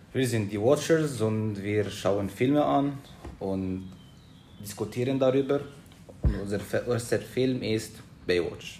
Wir sind die Watchers und wir schauen Filme an und diskutieren darüber. Und unser erster Film ist Baywatch.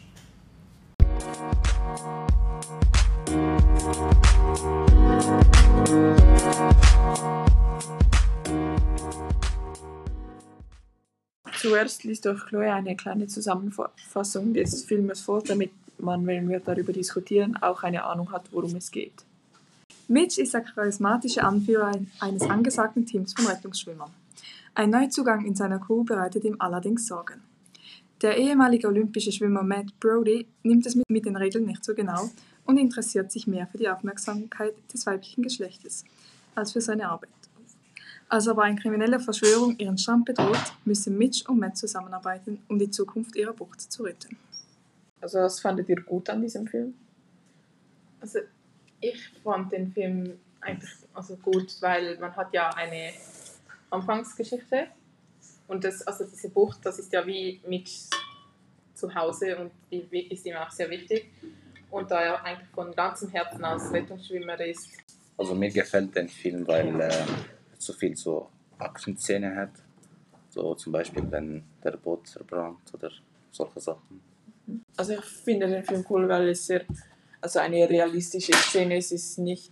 Zuerst liest euch Chloe eine kleine Zusammenfassung des Filmes vor, damit man, wenn wir darüber diskutieren, auch eine Ahnung hat, worum es geht. Mitch ist der charismatische Anführer eines angesagten Teams von Rettungsschwimmern. Ein Neuzugang in seiner Crew bereitet ihm allerdings Sorgen. Der ehemalige olympische Schwimmer Matt Brody nimmt es mit den Regeln nicht so genau und interessiert sich mehr für die Aufmerksamkeit des weiblichen Geschlechtes als für seine Arbeit. Als aber eine kriminelle Verschwörung ihren Strand bedroht, müssen Mitch und Matt zusammenarbeiten, um die Zukunft ihrer Bucht zu retten. Also was fandet ihr gut an diesem Film? Also ich fand den Film eigentlich gut, weil man hat ja eine Anfangsgeschichte und diese Bucht, das ist ja wie Mitchs Zuhause und die ist ihm auch sehr wichtig. Und da er eigentlich von ganzem Herzen als Rettungsschwimmer ist. Also mir gefällt der Film, weil er so viel so Action-Szenen hat. So zum Beispiel, wenn der Boot verbrannt oder solche Sachen. Also ich finde den Film cool, weil es eine realistische Szene ist. Es ist nicht,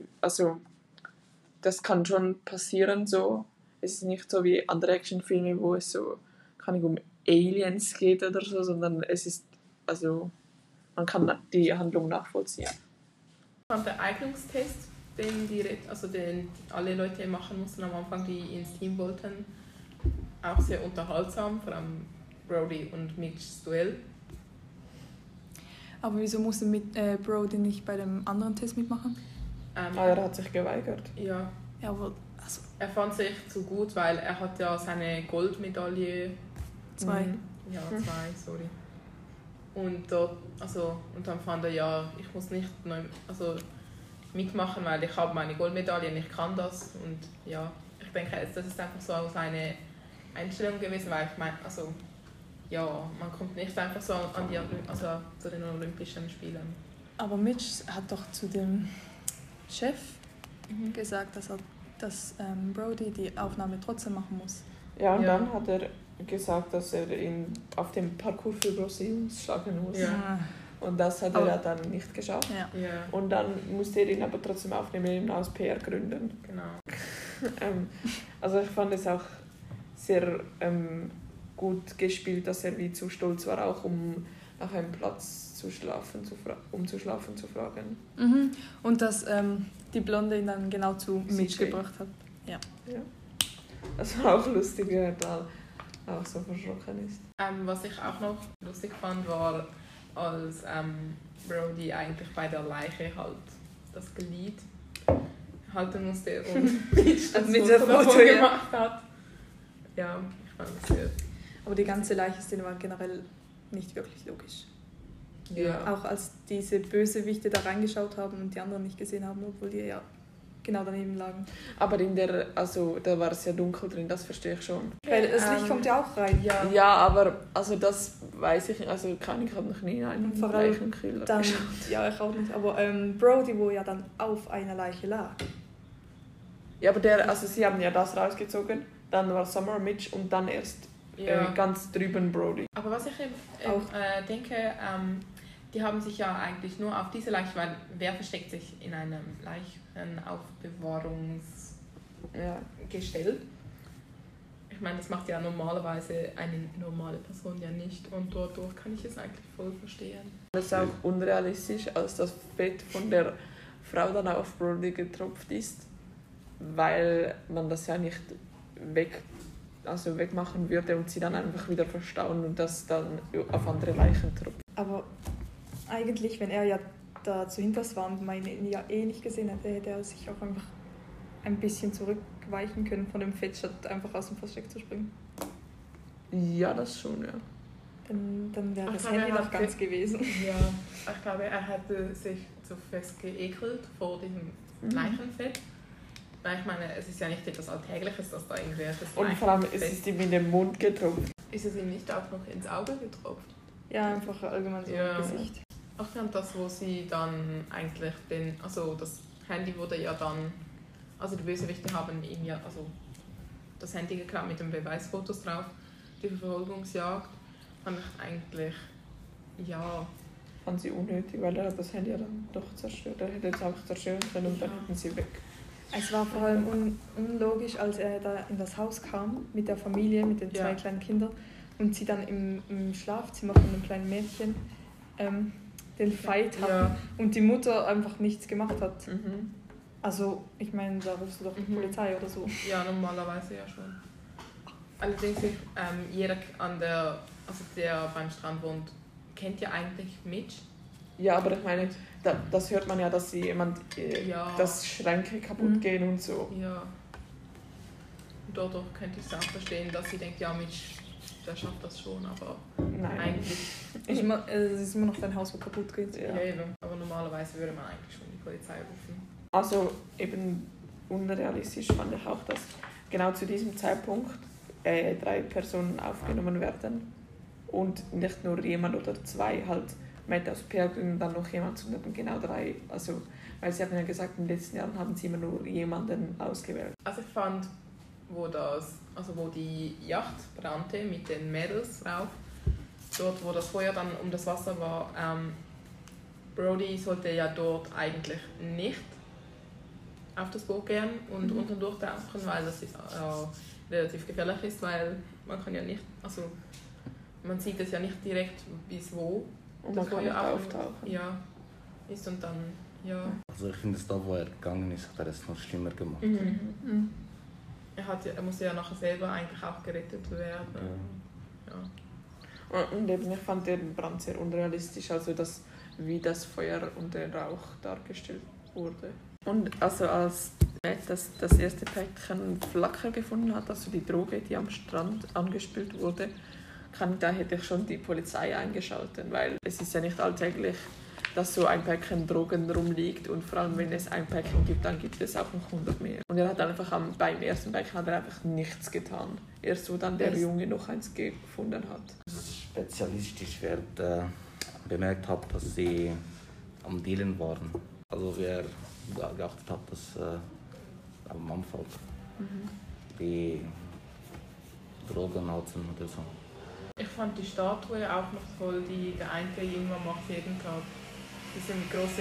das kann schon passieren so. Es ist nicht so wie andere Actionfilme, wo es so um Aliens geht oder so, sondern es ist, man kann die Handlung nachvollziehen. Ich fand den Eignungstest, den alle Leute machen mussten am Anfang, die ins Team wollten, auch sehr unterhaltsam, vor allem Brody und Mitchs Duell. Aber wieso musste Brody nicht bei dem anderen Test mitmachen? Er hat sich geweigert. Ja. Aber, Er fand sich zu gut, weil er hat ja seine Goldmedaille. 2. Ja, 2, sorry. Und dann fand er, ja, ich muss nicht mitmachen, weil ich habe meine Goldmedaille und ich kann das. Und ja, ich denke, das ist einfach so seine Einstellung gewesen, weil ich meine, man kommt nicht einfach so zu den Olympischen Spielen. Aber Mitch hat doch zu dem Chef gesagt, dass Brody die Aufnahme trotzdem machen muss. Ja, und dann hat er gesagt, dass er ihn auf dem Parcours für Brasiliens schlagen muss. Ja. Und das hat er dann nicht geschafft. Ja. Ja. Und dann musste er ihn aber trotzdem aufnehmen, aus PR-Gründen. Genau. Ich fand es auch sehr gut gespielt, dass er wie zu stolz war, auch um nach einem Platz zu schlafen zu fragen. Mhm. Und dass die Blonde ihn dann genau zu Mitch gebracht hat. Ja. Das war auch lustig, wie er da auch so verschrocken ist. Was ich auch noch lustig fand, war, als Brody eigentlich bei der Leiche halt das Glied halten musste und Mitch das mit Foto der Foto gemacht hat. Ja, ich fand das sehr. Aber die ganze Leiche-Szene war generell nicht wirklich logisch. Ja. Auch als diese Bösewichte da reingeschaut haben und die anderen nicht gesehen haben, obwohl die ja genau daneben lagen. Aber da war es ja dunkel drin, das verstehe ich schon. Weil das Licht kommt ja auch rein. Ja, aber das weiß ich nicht. Ich habe noch nie einen vor allem Leichenkiller dann, geschaut. ja, ich auch nicht. Aber Brody, wo ja dann auf einer Leiche lag. Ja, aber sie haben ja das rausgezogen, dann war Summer Mitch und dann erst ganz drüben Brody. Aber was ich denke, die haben sich ja eigentlich nur auf diese Leiche, weil wer versteckt sich in einem Leichenaufbewahrungsgestell? Ich meine, das macht ja normalerweise eine normale Person ja nicht und dadurch kann ich es eigentlich voll verstehen. Das ist auch unrealistisch, als das Fett von der Frau dann auf Brody getropft ist, weil man das ja nicht wegmachen würde und sie dann einfach wieder verstauen und das dann auf andere Leichen tropft. Aber eigentlich, wenn er ja da zu hinterst war und man ihn ja nicht gesehen hätte, hätte er sich auch einfach ein bisschen zurückweichen können von dem Fett, statt einfach aus dem Versteck zu springen. Ja, das schon, ja. Dann wäre das Handy noch ganz gewesen. Ja, ich glaube, er hätte sich zu fest geekelt vor diesem Leichenfett. Weil ich meine, es ist ja nicht etwas Alltägliches, dass da irgendwelches Und vor allem ist es ihm in den Mund getropft. Ist es ihm nicht auch noch ins Auge getropft? Ja, einfach allgemein so im Gesicht. Ach, und das, wo sie dann eigentlich das Handy wurde ja dann also die Bösewichte haben ihm ja also das Handy geklaut mit den Beweisfotos drauf. Die Verfolgungsjagd fand ich eigentlich, ja... Fand sie unnötig, weil er hat das Handy ja dann doch zerstört. Er hätte es einfach zerstören können und dann hätten sie weg. Es war vor allem unlogisch, als er da in das Haus kam mit der Familie, mit den 2 kleinen Kindern und sie dann im Schlafzimmer von dem kleinen Mädchen den Fight hatten und die Mutter einfach nichts gemacht hat. Mhm. Also, ich meine, da rufst du doch die Polizei oder so. Ja, normalerweise ja schon. Allerdings, jeder der beim Strand wohnt, kennt ja eigentlich Mitch. Ja, aber ich meine, das hört man ja, dass sie dass Schränke kaputt gehen und so. Ja. Und dadurch könnte ich es auch verstehen, dass sie denkt, ja, Mitch, der schafft das schon, aber Nein. eigentlich... Es ist immer noch dein Haus, wo kaputt geht. Ja, eben. Aber normalerweise würde man eigentlich schon die Polizei rufen. Also eben unrealistisch fand ich auch, dass genau zu diesem Zeitpunkt 3 Personen aufgenommen werden und nicht nur jemand oder 2, halt Matt aus Pilgrim und dann noch jemand, sondern genau 3. Also, weil sie haben ja gesagt, in den letzten Jahren haben sie immer nur jemanden ausgewählt. Also ich fand, wo die Yacht brannte mit den Mädels drauf, dort wo das Feuer dann um das Wasser war, Brody sollte ja dort eigentlich nicht auf das Boot gehen und unten durchtauchen, weil das relativ gefährlich ist, weil man kann ja nicht, also man sieht es ja nicht direkt bis wo. Und man kann nicht auftauchen. Ja, ist und dann, ja. Also ich finde, da wo er gegangen ist, hat er es noch schlimmer gemacht. Mhm. Er musste ja nachher selber eigentlich auch gerettet werden. Ja. Und eben, ich fand den Brand sehr unrealistisch, also wie das Feuer und der Rauch dargestellt wurde. Und also als Matt das erste Päckchen Flacker gefunden hat, also die Droge, die am Strand angespült wurde, da hätte ich schon die Polizei eingeschaltet, weil es ist ja nicht alltäglich, dass so ein Päckchen Drogen rumliegt und vor allem wenn es ein Päckchen gibt, dann gibt es auch noch 100 mehr. Und er hat einfach beim ersten Päckchen hat er einfach nichts getan. Erst wo dann der Junge noch eins gefunden hat. Spezialistisch wird bemerkt hat, dass sie am Dealen waren. Also wer geachtet hat, dass am Anfang die Drogen hatten oder so. Ich fand die Statue auch noch toll, die der eine irgendwann macht jeden Tag. Die sind große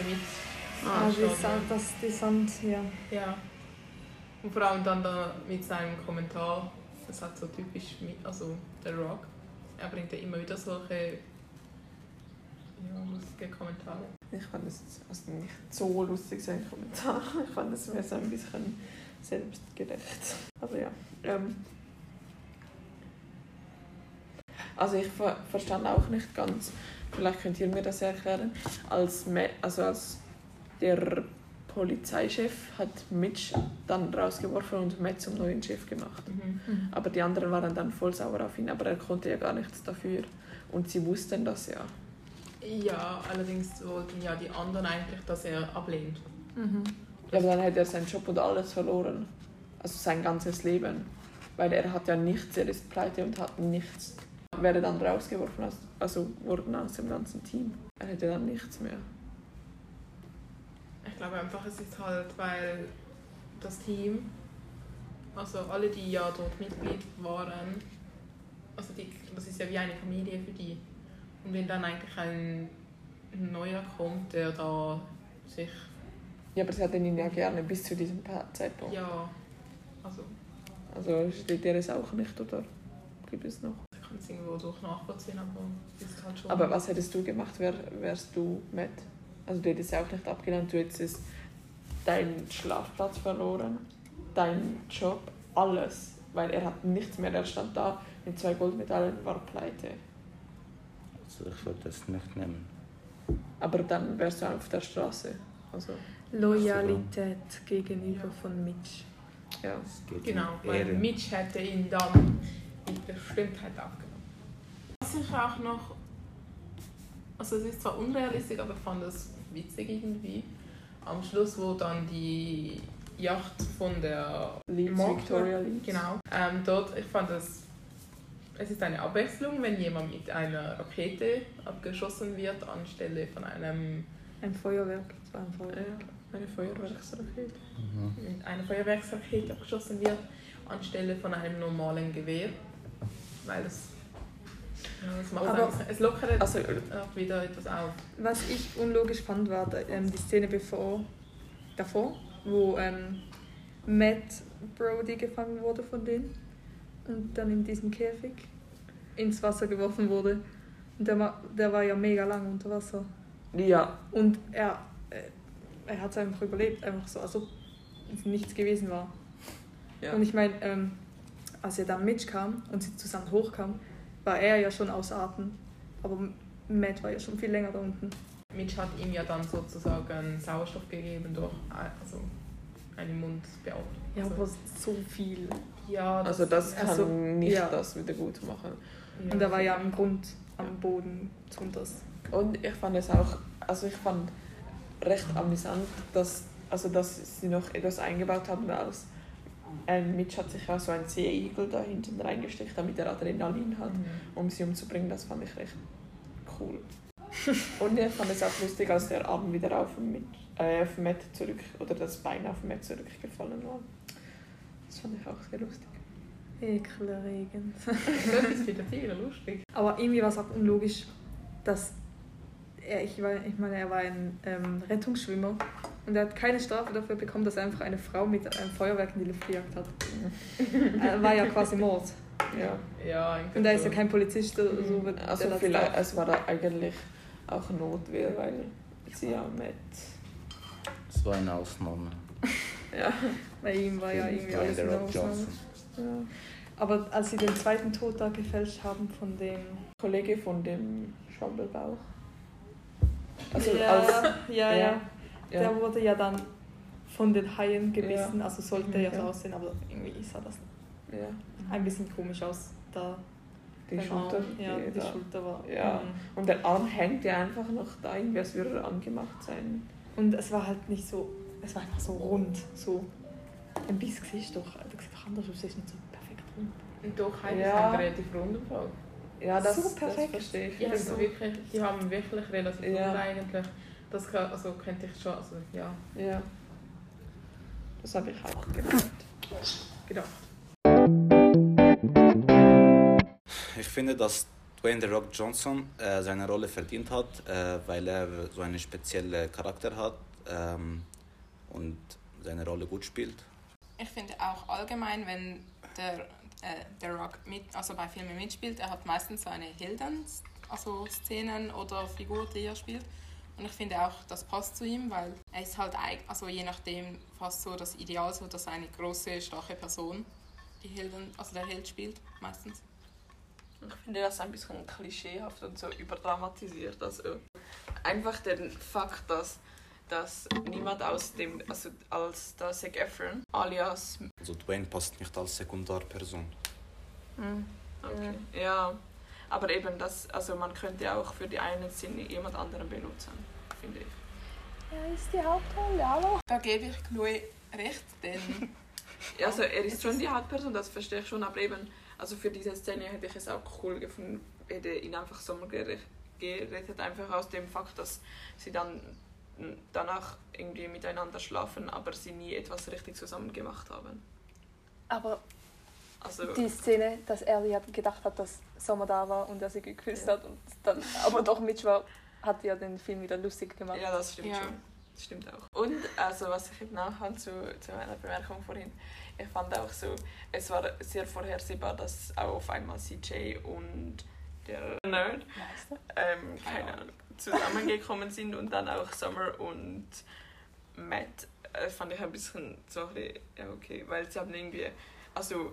Die Sand, ja. Ja. Und vor allem dann da mit seinem Kommentar, das hat so typisch, also der Rock. Er bringt ja immer wieder solche lustige Kommentare. Ich fand es also nicht so lustig, sein Kommentar. Ich fand es mehr so ein bisschen selbstgerecht. Also ja. Also ich verstand auch nicht ganz, vielleicht könnt ihr mir das erklären, als der Polizeichef hat Mitch dann rausgeworfen und Matt zum neuen Chef gemacht. Aber die anderen waren dann voll sauer auf ihn, aber er konnte ja gar nichts dafür. Und sie wussten das ja. Ja, allerdings wollten ja die anderen eigentlich, dass er ablehnt. Ja, aber dann hätte er seinen Job und alles verloren. Also sein ganzes Leben. Weil er hat ja nichts, er ist pleite und hat nichts. Wäre dann rausgeworfen, wurden aus dem ganzen Team. Er hätte dann nichts mehr. Ich glaube einfach, es ist halt, weil das Team, also alle, die ja dort Mitglied waren, also das ist ja wie eine Familie für die. Und wenn dann eigentlich ein neuer kommt, der da sich... Ja, aber sie hatten ihn ja gerne bis zu diesem Zeitpunkt. Ja, Also steht der es auch nicht, oder gibt es noch? Ich kann es irgendwo durch nachvollziehen, aber es ist halt schon... Aber was hättest du gemacht, wärst du Matt? Also du hättest ja auch nicht abgelernt, du hättest deinen Schlafplatz verloren, deinen Job, alles. Weil er hat nichts mehr, er stand da mit 2 Goldmedaillen, war pleite. Also ich würde das nicht nehmen. Aber dann wärst du auf der Straße. Also, Loyalität gegenüber von Mitch. ja. Es geht Genau, um weil Ehre. Mitch hätte ihn dann mit Bestimmtheit aufgenommen. Was ich auch noch... Also es ist zwar unrealistisch, aber ich fand es witzig irgendwie. Am Schluss, wo dann die Yacht von der Leeds, Victoria Leeds. Genau. Dort, ich fand es ist eine Abwechslung, wenn jemand mit einer Rakete abgeschossen wird, anstelle von einem... Ein Feuerwerk. Es war ein Feuerwerk. Eine Feuerwerksrakete. Mit einer Feuerwerksrakete abgeschossen wird, anstelle von einem normalen Gewehr. Weil es macht Aber- es lockert Also, auch wieder etwas auf. Was ich unlogisch fand, war die Szene davor, wo Matt Brody gefangen wurde von denen und dann in diesem Käfig ins Wasser geworfen wurde. Und der war ja mega lang unter Wasser. ja, Und er hat es einfach überlebt, einfach so, als ob nichts gewesen war. ja. Und ich meine, als er dann Mitch kam und sie zusammen hochkam, war er ja schon außer Atem. Aber Matt war ja schon viel länger da unten. Mitch hat ihm ja dann sozusagen Sauerstoff gegeben durch einen Mundbeatmung. Ja, Also, aber so viel. ja, Also das kann Also, nicht ja. das wieder gut machen. Und er war ja am Grund, am Boden drunter. Und ich fand es auch, also ich fand recht amüsant, dass sie noch etwas eingebaut haben, als Mitch hat sich auch so einen Seeigel da hinten reingesteckt, damit er Adrenalin hat, um sie umzubringen. Das fand ich recht cool. Und ich fand es auch lustig, als der Arm wieder auf Matt zurück, oder das Bein auf Matt zurückgefallen war. Das fand ich auch sehr lustig. Ekelerregend. Das ist für die Tiere lustig. Aber irgendwie war es auch unlogisch, dass er war ein Rettungsschwimmer und er hat keine Strafe dafür bekommen, dass er einfach eine Frau mit einem Feuerwerk in die Luft gejagt hat. Er war ja quasi Mord. Ja. Ja, eigentlich Und er ist ja so. kein Polizist oder so. Also der das vielleicht, darf. es war da eigentlich auch Notwehr, weil sie ja Matt... Das war eine Ausnahme. Ja. Bei ihm war ja irgendwie alles Dwayne in The Rock Ausnahme. Johnson. Ja. Aber als sie den zweiten Tod da gefälscht haben von dem... Kollege von dem Schambelbauch. Also ja. ja. Der wurde ja dann von den Haien gebissen, Ja. also sollte ja so Ja. aussehen, aber irgendwie sah das Ja. ein bisschen komisch aus. Da Die beim Schulter. Arm. Ja, die da. Schulter war... Ja. Und der Arm hängt ja einfach noch da, irgendwie als würde er angemacht sein. Und es war halt nicht so... Es war einfach so rund, so... Ein bisschen Gesicht doch. Das sieht doch anders aus, es ist nicht so perfekt rund. Und doch, heute Ja. ist ein relativ runder Fall. Ja, das, So perfekt. das verstehe ich. Ja, Also, also wirklich, die haben wirklich relativ Ja. rund eigentlich. Das kann, also könnte ich schon, also ja, ja. Das habe ich auch gedacht. Ich finde, dass Dwayne The Rock Johnson seine Rolle verdient hat, weil er so einen speziellen Charakter hat und seine Rolle gut spielt. Ich finde auch allgemein, wenn der Rock also bei Filmen mitspielt, er hat meistens so eine Szenen oder Figur, die er spielt. Und ich finde auch, das passt zu ihm, weil er ist halt also je nachdem fast so das Ideal, so dass eine große, starke Person der Held spielt, meistens. Ich finde das ein bisschen klischeehaft und so überdramatisiert. Also einfach den Fakt, dass niemand als der Zac Efron alias... Also Dwayne passt nicht als Sekundarperson. Okay. Ja, aber eben man könnte auch für die eine Szene jemand anderen benutzen, finde ich. Ja, ist die Hauptrolle, hallo? Da gebe ich Chloe recht, denn Ja, also er ist schon die Hauptperson, das verstehe ich schon, aber eben, also für diese Szene hätte ich es auch cool gefunden, hätte ihn einfach so gerettet, einfach aus dem Fakt, dass sie dann danach irgendwie miteinander schlafen, aber sie nie etwas richtig zusammen gemacht haben. Aber Also, die Szene, dass er ja gedacht hat, dass Sommer da war und er sie geküsst hat und dann aber doch Mitch war, hat ja den Film wieder lustig gemacht. ja, das stimmt Ja. schon. Das stimmt auch. Und also, was ich eben auch zu meiner Bemerkung vorhin, ich fand auch so, es war sehr vorhersehbar, dass auch auf einmal CJ und der Nerd keine Ahnung, zusammengekommen sind und dann auch Summer und Matt fand ich ein bisschen so, ja okay, weil sie haben irgendwie, also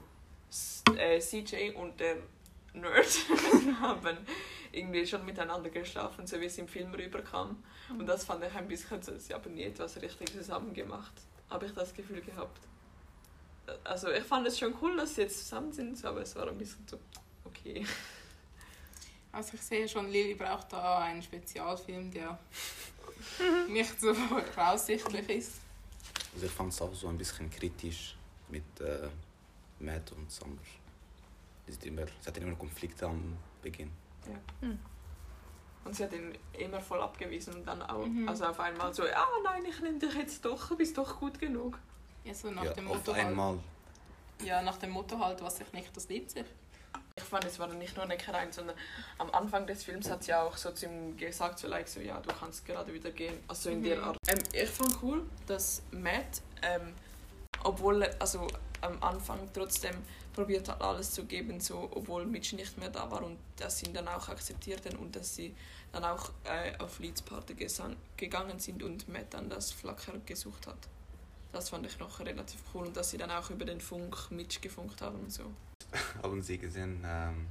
CJ und der Nerd haben irgendwie schon miteinander geschlafen, so wie es im Film rüberkam. Und das fand ich ein bisschen so, sie haben nie etwas richtig zusammen gemacht, habe ich das Gefühl gehabt. Also ich fand es schon cool, dass sie jetzt zusammen sind, aber es war ein bisschen so, okay. also ich sehe schon, Lily braucht da einen Spezialfilm, der nicht so voraussichtlich ist. Also ich fand es auch so ein bisschen kritisch mit Matt und Summer. Sie hatten immer Konflikte am Beginn. Ja. Und sie hat ihn immer voll abgewiesen und dann auch also auf einmal so, nein, ich nehme dich jetzt doch, du bist doch gut genug. Ja, so nach dem auf Motto einmal. Ja, nach dem Motto halt, was sich nicht, das liebt sich. Ich fand, es war nicht nur Neckereien, sondern am Anfang des Films hat sie auch so zu ihm gesagt, so, like, so ja, du kannst gerade wieder gehen. Also in der Art. Ich fand cool, dass Matt, obwohl er also am Anfang trotzdem probiert hat, alles zu geben, so, obwohl Mitch nicht mehr da war und dass sie ihn dann auch akzeptierten und dass sie dann auch auf Leeds Party gegangen sind und Matt dann das Flacker gesucht hat. Das fand ich noch relativ cool und dass sie dann auch über den Funk Mitch gefunkt haben und so. Haben Sie gesehen,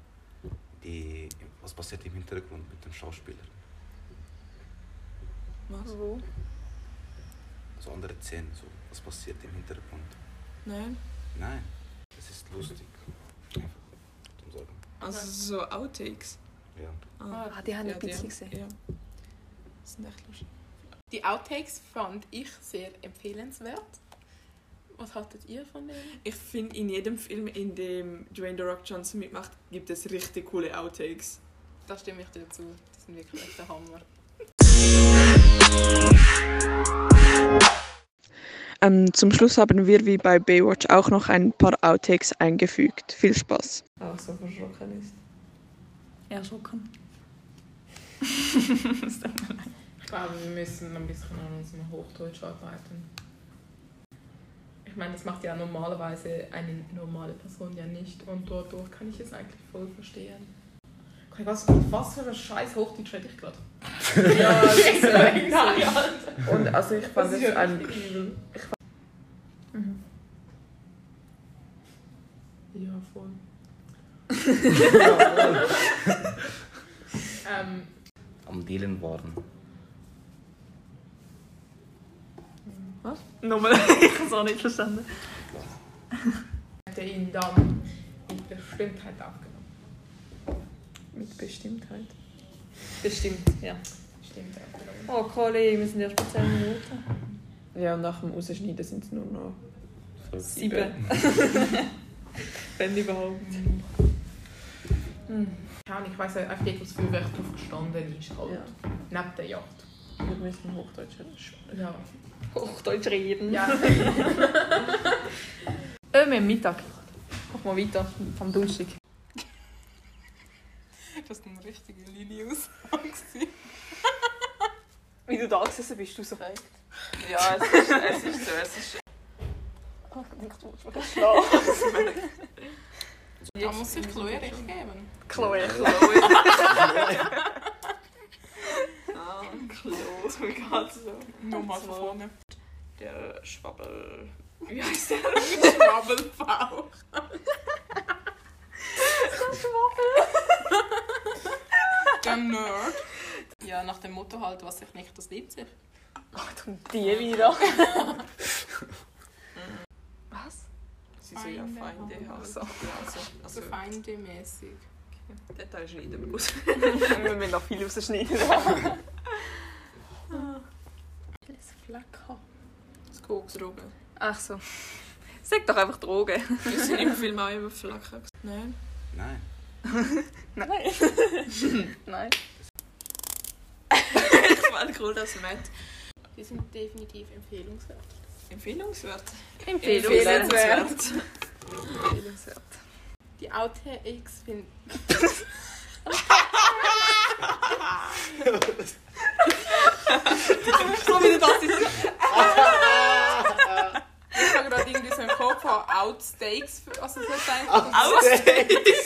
was passiert im Hintergrund mit dem Schauspieler? Was? Wo? So andere Szenen, so was passiert im Hintergrund? Nein. Nein, es ist lustig. Einfach zum Sagen. Also so Outtakes. Ja. Die haben ein bisschen gesehen. Ja. Das sind echt lustig. Die Outtakes fand ich sehr empfehlenswert. Was haltet ihr von denen? Ich finde, in jedem Film, in dem Dwayne The Rock Johnson mitmacht, gibt es richtig coole Outtakes. Da stimme ich dir zu. Die sind wirklich echt der Hammer. Zum Schluss haben wir wie bei Baywatch auch noch ein paar Outtakes eingefügt. Viel Spaß. Auch so verschrocken ist. Erschrocken. Ich glaube, wir müssen ein bisschen an unserem Hochdeutsch arbeiten. Ich meine, das macht ja normalerweise eine normale Person ja nicht und dadurch kann ich es eigentlich voll verstehen. Was für ein scheiß Hochdeutsch rede ich gerade? Ja, das ist Nein, Und also ich fand das es ist ja ein... richtig übel. Ja, voll. Am Dealen waren. Was? Nochmal, ich habe es auch nicht verstanden. Hat er ihn dann mit Bestimmtheit aufgenommen? Mit Bestimmtheit. Bestimmt, ja. Stimmt aufgenommen. Oh, Kollege, wir sind erst bei 10 Minuten. Ja, und nach dem Rausschneiden sind es nur noch 7. Wenn überhaupt. Ja, und ich weiss einfach nicht, was für Wert drauf gestanden ist. Halt. Ja. Neben der Yacht. Wir müssen Hochdeutsch reden. Ja. Hochdeutsch reden. Ja. Wir haben Mittag. Mach mal weiter, vom Donnerstag. Das war eine richtige Lilius. Wie du da gesessen bist, du so. Ja, es ist so. Es ist Da muss ich Chloe recht geben. Chloe. Klaus, wie geht's so? Nochmal von vorne. Der Schwabbel... Wie heißt der? Schwabbelbauch. Der Nerd. Ja, nach dem Motto halt, was sich nicht, das liebt sich. Die wieder. Was? Sie sind ja Feinde. Feinde. Ach so. Ja, So also feindemäßig. Detail schneiden wir aus. Wir müssen noch viel rausschneiden. Alles Flecker. Das Koks, Drogen. Ach so. Sag doch einfach Drogen. Wir sind im Film auch immer Flacker. Nein. Nein. Nein. Nein. Ich fand cool, dass Matt Die sind definitiv empfehlenswert. empfehlenswert. Empfehlenswert. Die Outtakes finde So wie du das ist. ich habe gerade irgendwie so im Kopf von Outsteaks. Also das heißt eigentlich... Outtakes?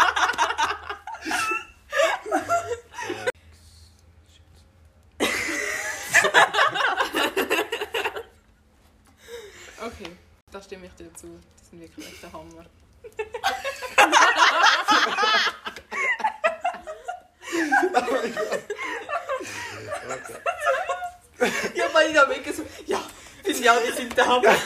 Okay, da stimme ich dir zu. Die sind wirklich echt der Hammer. Ja, weil ich da wirklich so... Ja, finde ja, die sind da. Möchtest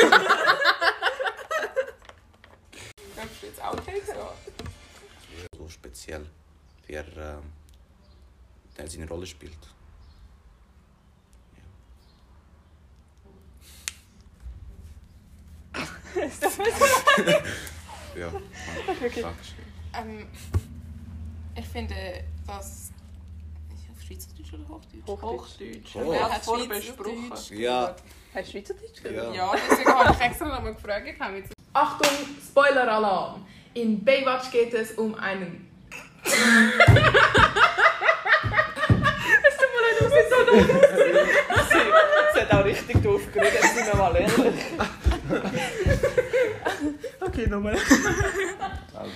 du jetzt Outtakes? Ja. So speziell, wie er seine Rolle spielt. Ja, Okay. Dankeschön. Ich finde, dass... Schweizerdeutsch oder Hochdeutsch? Hochdeutsch. Oh. Wir Wer haben hat es vorher besprochen. Schweizerdeutsch? Ja. Hast du Schweizerdeutsch Ja. gehört? Ja, deswegen habe ich extra nochmal gefragt. Achtung, Spoiler-Alarm! In Baywatch geht es um einen... Sie hat auch richtig doof geredet, sind wir mal ehrlich. Okay, nochmal.